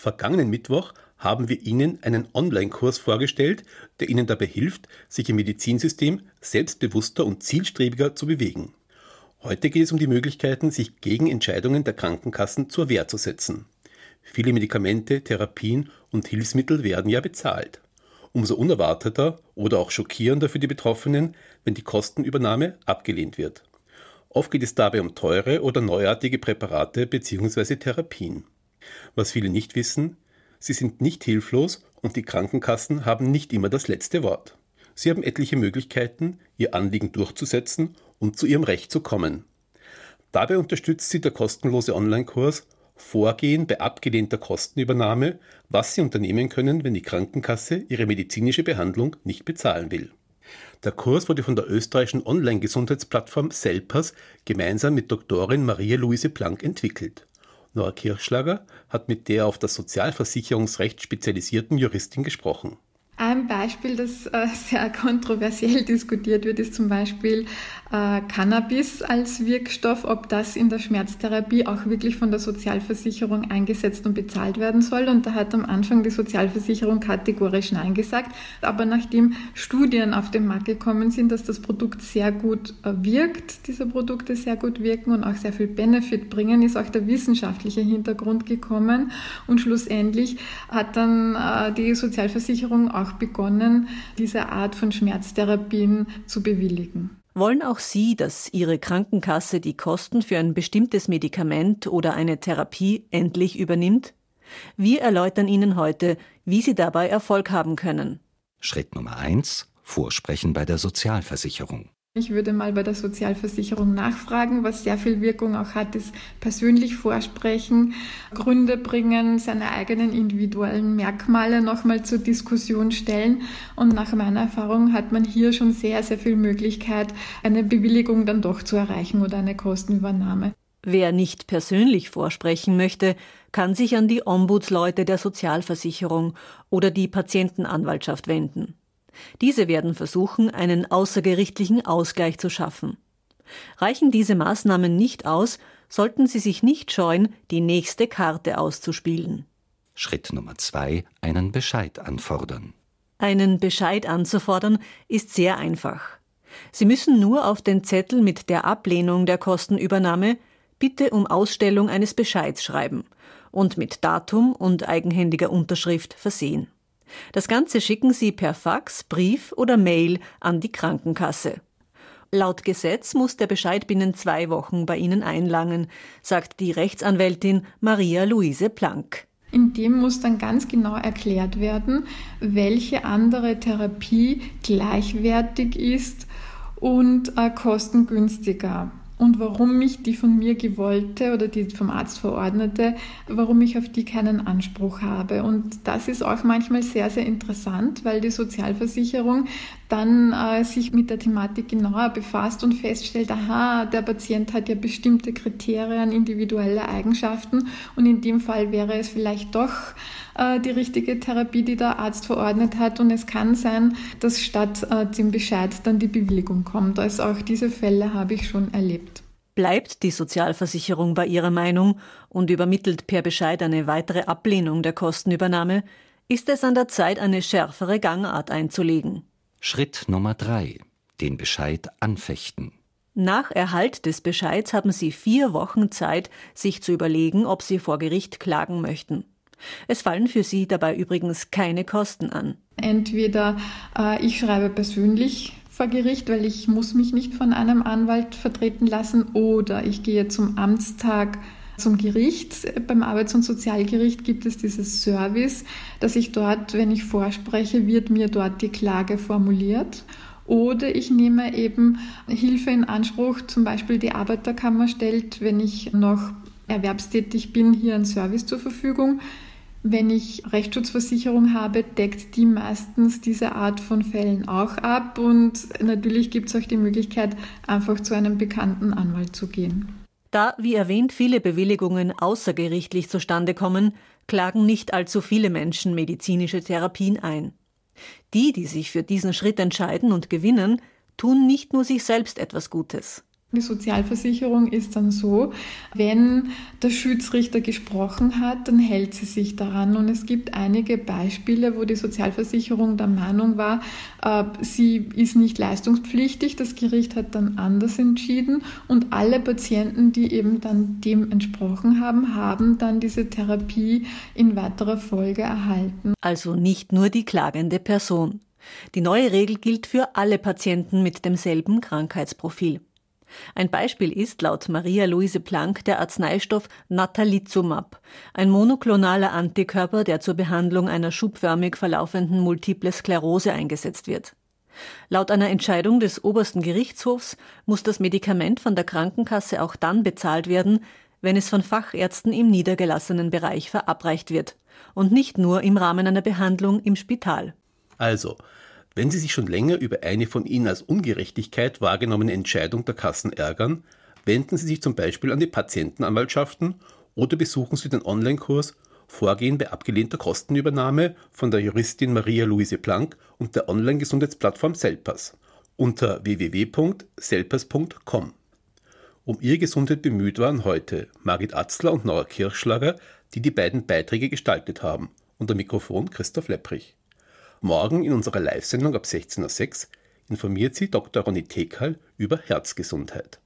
Vergangenen Mittwoch haben wir Ihnen einen Online-Kurs vorgestellt, der Ihnen dabei hilft, sich im Medizinsystem selbstbewusster und zielstrebiger zu bewegen. Heute geht es um die Möglichkeiten, sich gegen Entscheidungen der Krankenkassen zur Wehr zu setzen. Viele Medikamente, Therapien und Hilfsmittel werden ja bezahlt. Umso unerwarteter oder auch schockierender für die Betroffenen, wenn die Kostenübernahme abgelehnt wird. Oft geht es dabei um teure oder neuartige Präparate bzw. Therapien. Was viele nicht wissen, sie sind nicht hilflos und die Krankenkassen haben nicht immer das letzte Wort. Sie haben etliche Möglichkeiten, ihr Anliegen durchzusetzen und zu ihrem Recht zu kommen. Dabei unterstützt sie der kostenlose Online-Kurs Vorgehen bei abgelehnter Kostenübernahme, was Sie unternehmen können, wenn die Krankenkasse Ihre medizinische Behandlung nicht bezahlen will. Der Kurs wurde von der österreichischen Online-Gesundheitsplattform Selpers gemeinsam mit Doktorin Maria-Luise Planck entwickelt. Nora Kirchschlager hat mit der auf das Sozialversicherungsrecht spezialisierten Juristin gesprochen. Ein Beispiel, das sehr kontroversiell diskutiert wird, ist zum Beispiel Cannabis als Wirkstoff, ob das in der Schmerztherapie auch wirklich von der Sozialversicherung eingesetzt und bezahlt werden soll. Und da hat am Anfang die Sozialversicherung kategorisch Nein gesagt. Aber nachdem Studien auf den Markt gekommen sind, dass das Produkt sehr gut wirkt, diese Produkte sehr gut wirken und auch sehr viel Benefit bringen, ist auch der wissenschaftliche Hintergrund gekommen. Und schlussendlich hat dann die Sozialversicherung auch begonnen, diese Art von Schmerztherapien zu bewilligen. Wollen auch Sie, dass Ihre Krankenkasse die Kosten für ein bestimmtes Medikament oder eine Therapie endlich übernimmt? Wir erläutern Ihnen heute, wie Sie dabei Erfolg haben können. Schritt Nummer 1: Vorsprechen bei der Sozialversicherung. Ich würde mal bei der Sozialversicherung nachfragen. Was sehr viel Wirkung auch hat, ist persönlich vorsprechen, Gründe bringen, seine eigenen individuellen Merkmale nochmal zur Diskussion stellen. Und nach meiner Erfahrung hat man hier schon sehr, sehr viel Möglichkeit, eine Bewilligung dann doch zu erreichen oder eine Kostenübernahme. Wer nicht persönlich vorsprechen möchte, kann sich an die Ombudsleute der Sozialversicherung oder die Patientenanwaltschaft wenden. Diese werden versuchen, einen außergerichtlichen Ausgleich zu schaffen. Reichen diese Maßnahmen nicht aus, sollten Sie sich nicht scheuen, die nächste Karte auszuspielen. Schritt Nummer 2: Einen Bescheid anfordern. Einen Bescheid anzufordern ist sehr einfach. Sie müssen nur auf den Zettel mit der Ablehnung der Kostenübernahme Bitte um Ausstellung eines Bescheids schreiben und mit Datum und eigenhändiger Unterschrift versehen. Das Ganze schicken Sie per Fax, Brief oder Mail an die Krankenkasse. Laut Gesetz muss der Bescheid binnen 2 Wochen bei Ihnen einlangen, sagt die Rechtsanwältin Maria-Luise Planck. In dem muss dann ganz genau erklärt werden, welche andere Therapie gleichwertig ist und kostengünstiger. Und warum ich die von mir gewollte oder die vom Arzt verordnete, warum ich auf die keinen Anspruch habe. Und das ist auch manchmal sehr, sehr interessant, weil die Sozialversicherung dann sich mit der Thematik genauer befasst und feststellt, aha, der Patient hat ja bestimmte Kriterien, individuelle Eigenschaften und in dem Fall wäre es vielleicht doch die richtige Therapie, die der Arzt verordnet hat und es kann sein, dass statt dem Bescheid dann die Bewilligung kommt. Also auch diese Fälle habe ich schon erlebt. Bleibt die Sozialversicherung bei ihrer Meinung und übermittelt per Bescheid eine weitere Ablehnung der Kostenübernahme, ist es an der Zeit, eine schärfere Gangart einzulegen. Schritt Nummer 3: Den Bescheid anfechten. Nach Erhalt des Bescheids haben Sie 4 Wochen Zeit, sich zu überlegen, ob Sie vor Gericht klagen möchten. Es fallen für Sie dabei übrigens keine Kosten an. Entweder ich schreibe persönlich vor Gericht, weil ich muss mich nicht von einem Anwalt vertreten lassen, oder ich gehe zum Amtstag zum Gericht. Beim Arbeits- und Sozialgericht gibt es dieses Service, dass ich dort, wenn ich vorspreche, wird mir dort die Klage formuliert. Oder ich nehme eben Hilfe in Anspruch, zum Beispiel die Arbeiterkammer stellt, wenn ich noch erwerbstätig bin, hier einen Service zur Verfügung. Wenn ich Rechtsschutzversicherung habe, deckt die meistens diese Art von Fällen auch ab. Und natürlich gibt es auch die Möglichkeit, einfach zu einem bekannten Anwalt zu gehen. Da, wie erwähnt, viele Bewilligungen außergerichtlich zustande kommen, klagen nicht allzu viele Menschen medizinische Therapien ein. Die sich für diesen Schritt entscheiden und gewinnen, tun nicht nur sich selbst etwas Gutes. Die Sozialversicherung ist dann so, wenn der Schiedsrichter gesprochen hat, dann hält sie sich daran. Und es gibt einige Beispiele, wo die Sozialversicherung der Meinung war, sie ist nicht leistungspflichtig. Das Gericht hat dann anders entschieden. Und alle Patienten, die eben dann dem entsprochen haben, haben dann diese Therapie in weiterer Folge erhalten. Also nicht nur die klagende Person. Die neue Regel gilt für alle Patienten mit demselben Krankheitsprofil. Ein Beispiel ist laut Maria-Luise Planck der Arzneistoff Natalizumab, ein monoklonaler Antikörper, der zur Behandlung einer schubförmig verlaufenden Multiple Sklerose eingesetzt wird. Laut einer Entscheidung des obersten Gerichtshofs muss das Medikament von der Krankenkasse auch dann bezahlt werden, wenn es von Fachärzten im niedergelassenen Bereich verabreicht wird und nicht nur im Rahmen einer Behandlung im Spital. Also, wenn Sie sich schon länger über eine von Ihnen als Ungerechtigkeit wahrgenommene Entscheidung der Kassen ärgern, wenden Sie sich zum Beispiel an die Patientenanwaltschaften oder besuchen Sie den Online-Kurs Vorgehen bei abgelehnter Kostenübernahme von der Juristin Maria-Luise Planck und der Online-Gesundheitsplattform Selpers unter www.selpers.com. Um Ihre Gesundheit bemüht waren heute Margit Atzler und Nora Kirschlager, die die beiden Beiträge gestaltet haben, und am Mikrofon Christoph Lepprich. Morgen in unserer Live-Sendung ab 16:06 Uhr informiert Sie Dr. Ronny Tekal über Herzgesundheit.